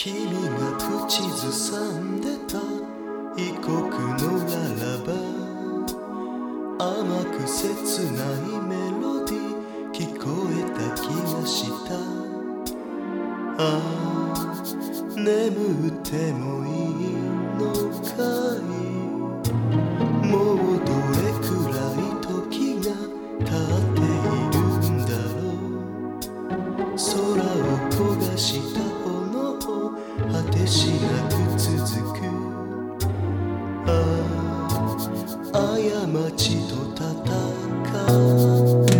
君が口ずさんでた異国のララバ、甘く切ないメロディー聞こえた気がした。ああ、眠ってもいいのかい。もうどれくらい時が経っているんだろう。空を焦がした炎果てしなく続く。ああ、過ちと戦って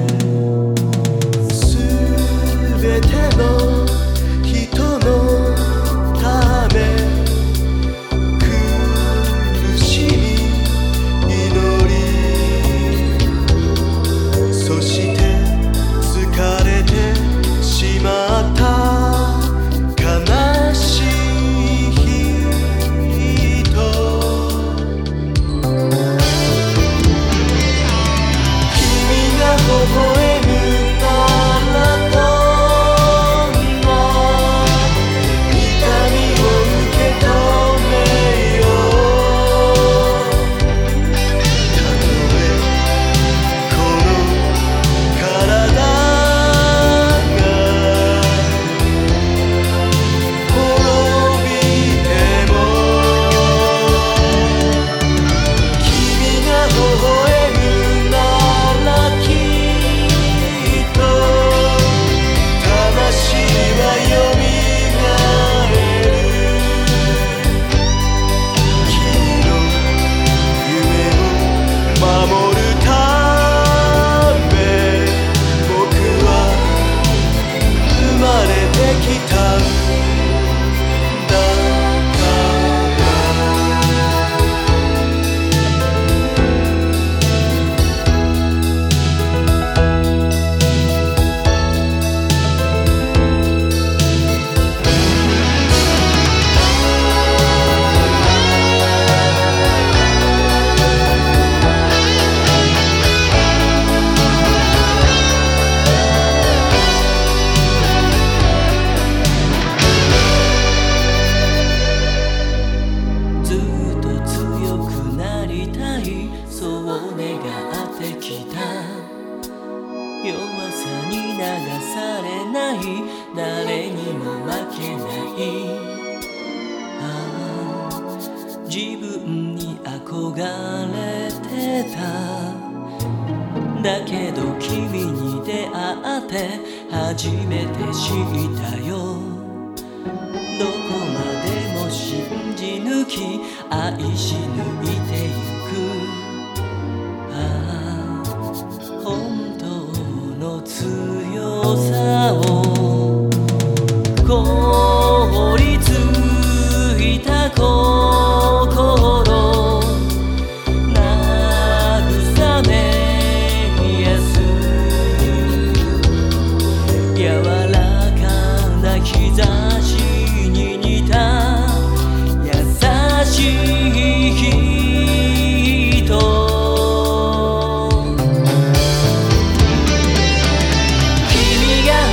全ての人のため苦しい祈り、そして疲れてしまった悲しい人、君が微笑むならどんな痛みを受け止めよう。たとえこの体が滅びても、君が微笑むならきっと魂はよみがえる。君の夢を守るため僕は生まれてきたんだからずっと強くなりたい、そう願ってきた。弱さに流されない、誰にも負けない。ああ、自分に憧れてた。だけど君に出会って初めて知ったよ。どこまでも信じ抜き愛し抜いてゆく。ああ、本当の強さを凍りついた心慰めやす、柔らかな日差しに似た優しい人、君が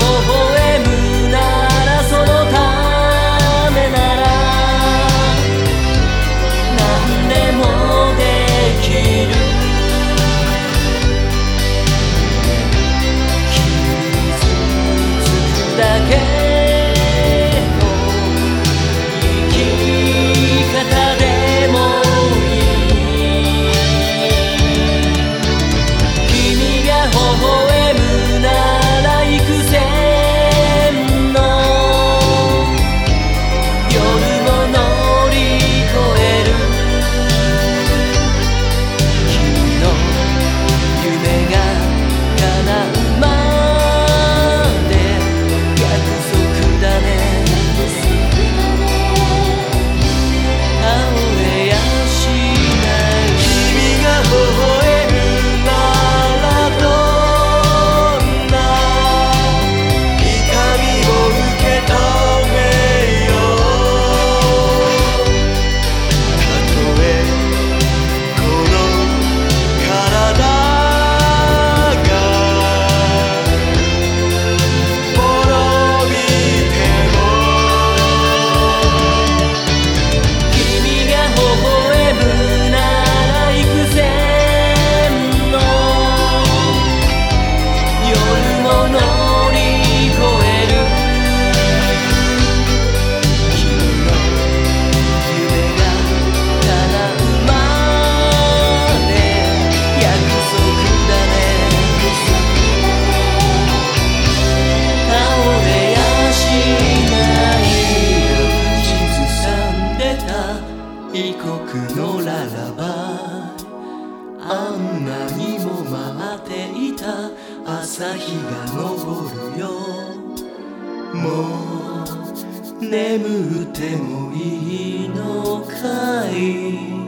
た朝日が昇るよ。もう眠ってもいいのかい。